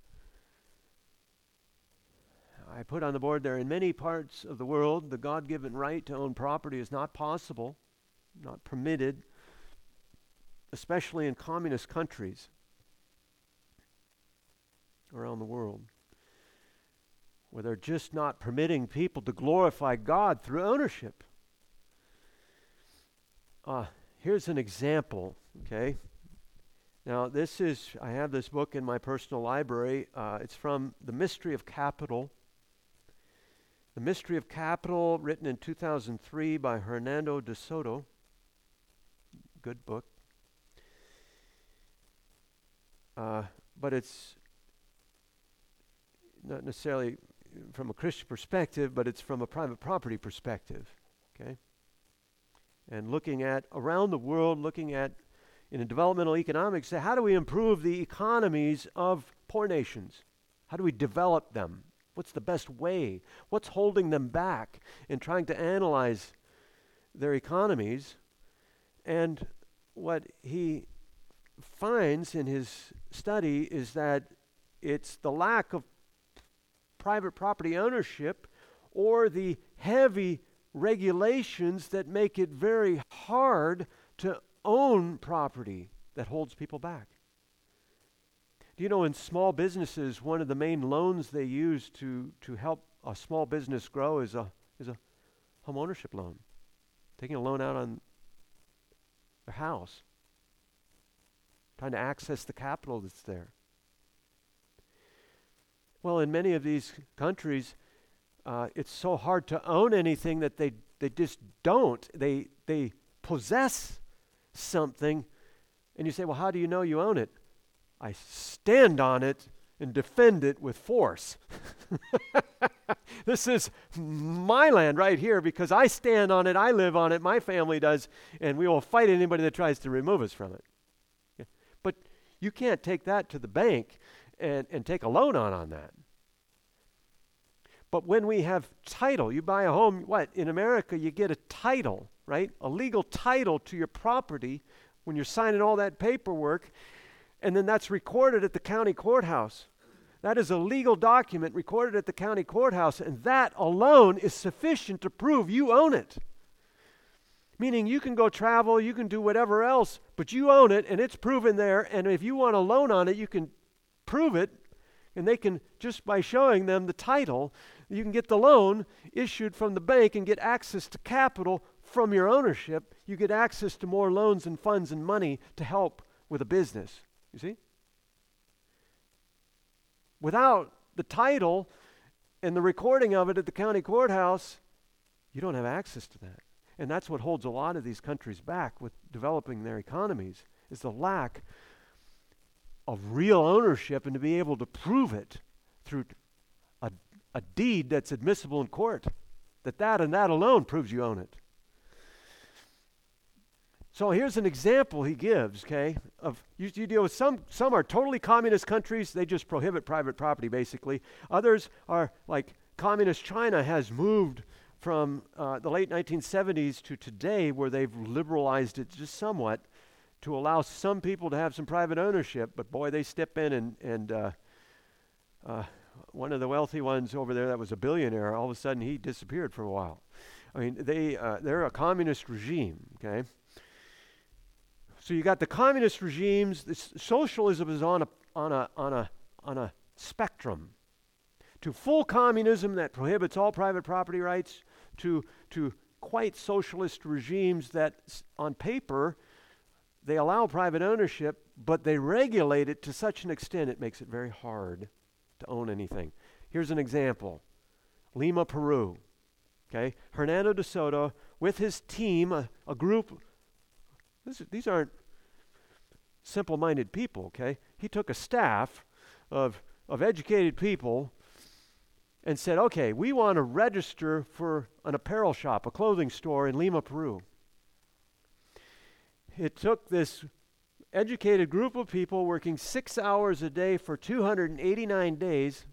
I put on the board there, in many parts of the world, the God-given right to own property is not possible, not permitted, especially in communist countries around the world, where they're just not permitting people to glorify God through ownership. Here's an example, okay? Now, I have this book in my personal library. It's from The Mystery of Capital. The Mystery of Capital, written in 2003 by Hernando de Soto. Good book. But it's not necessarily from a Christian perspective, but it's from a private property perspective, okay? And looking at, around the world, looking at, in developmental economics, how do we improve the economies of poor nations? How do we develop them? What's the best way? What's holding them back in trying to analyze their economies? And what he finds in his study is that it's the lack of private property ownership or the heavy regulations that make it very hard to own property that holds people back. Do you know, in small businesses, one of the main loans they use to help a small business grow is a home ownership loan. Taking a loan out on their house, trying to access the capital that's there. Well, in many of these countries, it's so hard to own anything that they just don't. They possess something, and you say, well, how do you know you own it? I stand on it and defend it with force. This is my land right here because I stand on it, I live on it, my family does, and we will fight anybody that tries to remove us from it. Yeah. But you can't take that to the bank and take a loan on that. But when we have title, you buy a home, what? In America, you get a title, right? A legal title to your property when you're signing all that paperwork, and then that's recorded at the county courthouse. That is a legal document recorded at the county courthouse, and that alone is sufficient to prove you own it. Meaning you can go travel, you can do whatever else, but you own it, and it's proven there, and if you want a loan on it, you can prove it, and they can, just by showing them the title, you can get the loan issued from the bank and get access to capital from your ownership. You get access to more loans and funds and money to help with a business. You see? Without the title and the recording of it at the county courthouse, you don't have access to that. And that's what holds a lot of these countries back with developing their economies, is the lack of real ownership and to be able to prove it through a deed that's admissible in court. That and that alone proves you own it. So here's an example he gives, okay, of you deal with some are totally communist countries, they just prohibit private property basically. Others are like communist China has moved from the late 1970s to today where they've liberalized it just somewhat to allow some people to have some private ownership, but boy, they step in and one of the wealthy ones over there that was a billionaire, all of a sudden he disappeared for a while. I mean, they're a communist regime, okay? So you got the communist regimes. Socialism is on a spectrum. To full communism that prohibits all private property rights, to quite socialist regimes that, on paper, they allow private ownership, but they regulate it to such an extent it makes it very hard to own anything. Here's an example: Lima, Peru. Okay, Hernando de Soto with his team, a group. These aren't simple-minded people, okay? He took a staff of educated people and said, okay, we want to register for an apparel shop, a clothing store in Lima, Peru. It took this educated group of people working 6 hours a day for 289 days,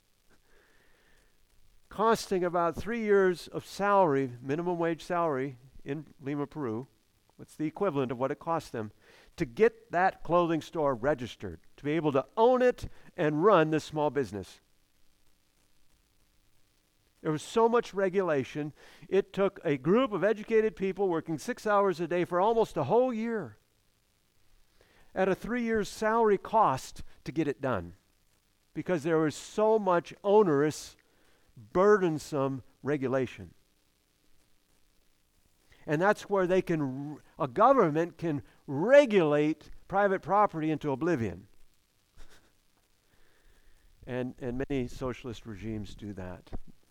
costing about 3 years of salary, minimum wage salary in Lima, Peru. What's the equivalent of what it cost them to get that clothing store registered, to be able to own it and run this small business? There was so much regulation. It took a group of educated people working 6 hours a day for almost a whole year at a 3 years salary cost to get it done, because there was so much onerous, burdensome regulation. And that's where a government can regulate private property into oblivion. And many socialist regimes do that.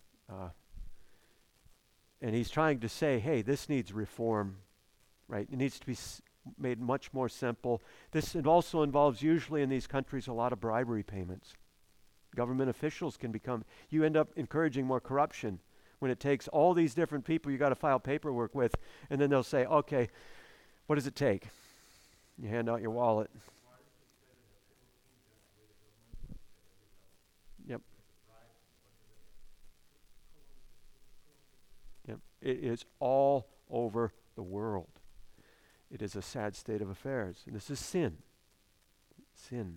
And he's trying to say, hey, this needs reform, right? It needs to be made much more simple. It also involves, usually in these countries, a lot of bribery payments. Government officials you end up encouraging more corruption when it takes all these different people you got to file paperwork with, and then they'll say, okay, what does it take? You hand out your wallet. Yep. Yep. It is all over the world. It is a sad state of affairs. And this is sin. Sin.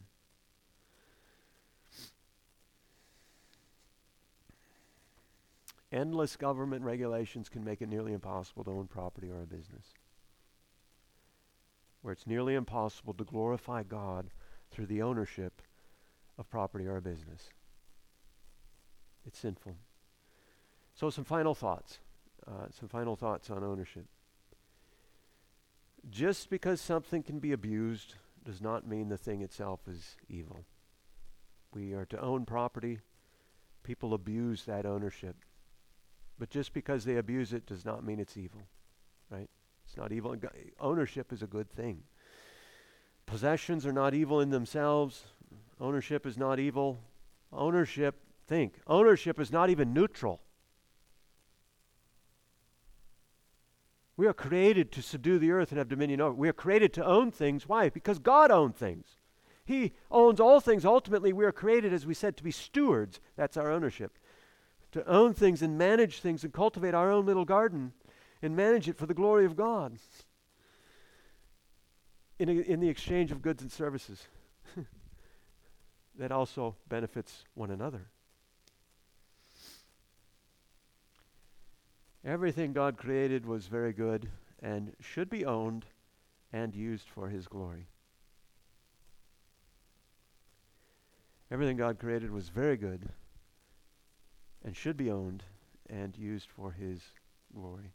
Endless government regulations can make it nearly impossible to own property or a business. Where it's nearly impossible to glorify God through the ownership of property or a business. It's sinful. So some final thoughts. On ownership. Just because something can be abused does not mean the thing itself is evil. We are to own property people abuse that ownership. But just because they abuse it does not mean it's evil, right? It's not evil. Ownership is a good thing. Possessions are not evil in themselves. Ownership is not evil. Ownership is not even neutral. We are created to subdue the earth and have dominion over it. We are created to own things. Why? Because God owns things. He owns all things. Ultimately, we are created, as we said, to be stewards. That's our ownership. To own things and manage things and cultivate our own little garden and manage it for the glory of God in the exchange of goods and services that also benefits one another. Everything God created was very good and should be owned and used for His glory. Everything God created was very good and should be owned and used for His glory.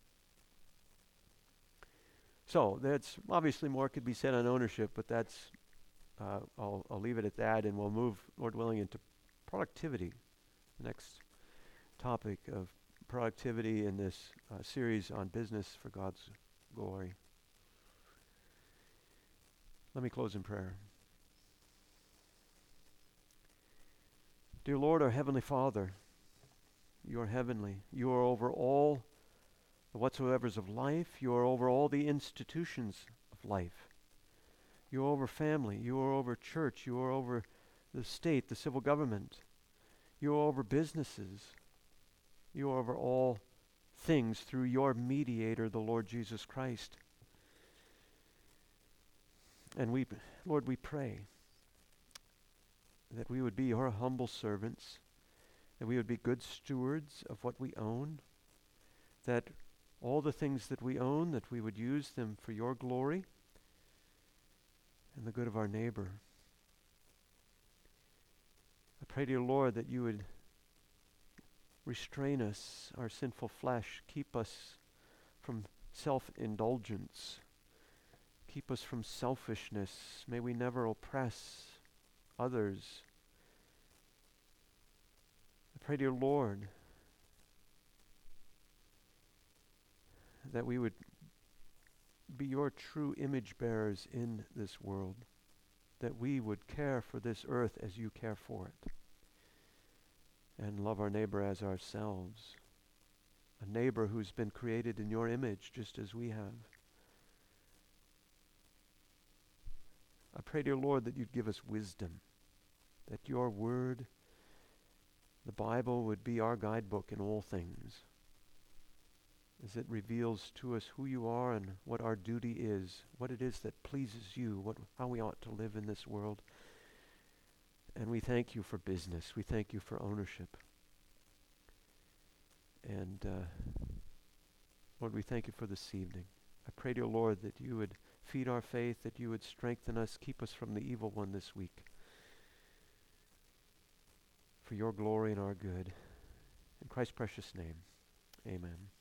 So, that's obviously more could be said on ownership, but that's I'll leave it at that, and we'll move, Lord willing, into productivity. The next topic of productivity in this series on business for God's glory. Let me close in prayer. Dear Lord, our Heavenly Father, You are heavenly. You are over all the whatsoevers of life. You are over all the institutions of life. You are over family. You are over church. You are over the state, the civil government. You are over businesses. You are over all things through Your mediator, the Lord Jesus Christ. And Lord, we pray that we would be Your humble servants, that we would be good stewards of what we own, that all the things that we own, that we would use them for Your glory and the good of our neighbor. I pray, dear Lord, that You would restrain us, our sinful flesh, keep us from self-indulgence, keep us from selfishness. May we never oppress others. I pray, dear Lord, that we would be Your true image bearers in this world, that we would care for this earth as You care for it, and love our neighbor as ourselves, a neighbor who's been created in Your image just as we have. I pray, dear Lord, that You'd give us wisdom, that Your word, the Bible, would be our guidebook in all things, as it reveals to us who You are and what our duty is, what it is that pleases You, how we ought to live in this world. And we thank You for business. We thank You for ownership. And Lord, we thank You for this evening. I pray, dear Lord, that You would feed our faith, that You would strengthen us, keep us from the evil one this week, for Your glory and our good. In Christ's precious name, amen.